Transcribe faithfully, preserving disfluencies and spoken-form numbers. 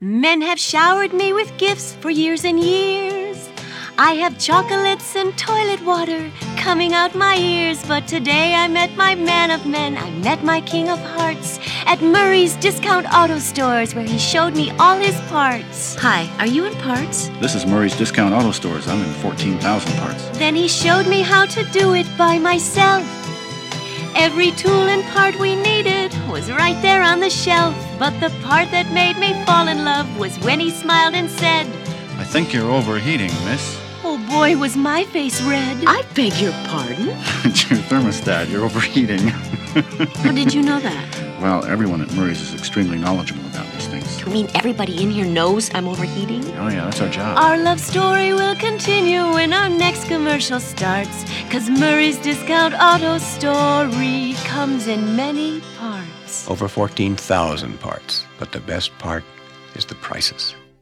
Men have showered me with gifts for years and years. I have chocolates and toilet water coming out my ears. But today I met my man of men, I met my king of hearts at Murray's Discount Auto Stores, where he showed me all his parts. Hi, are you in parts? This is Murray's Discount Auto Stores. I'm in fourteen thousand parts. Then he showed me how to do it by myself. Every tool and part we needed was right there on the shelf. But the part that made me fall in love was when he smiled and said, I think you're overheating, miss. Oh boy, was my face red. I beg your pardon? It's your thermostat. You're overheating. How did you know that? Well, everyone at Murray's is extremely knowledgeable about these things. You mean everybody in here knows I'm overheating? Oh, yeah, that's our job. Our love story will continue when our next commercial starts, 'cause Murray's Discount Auto Story comes in many parts. Over fourteen thousand parts. But the best part is the prices.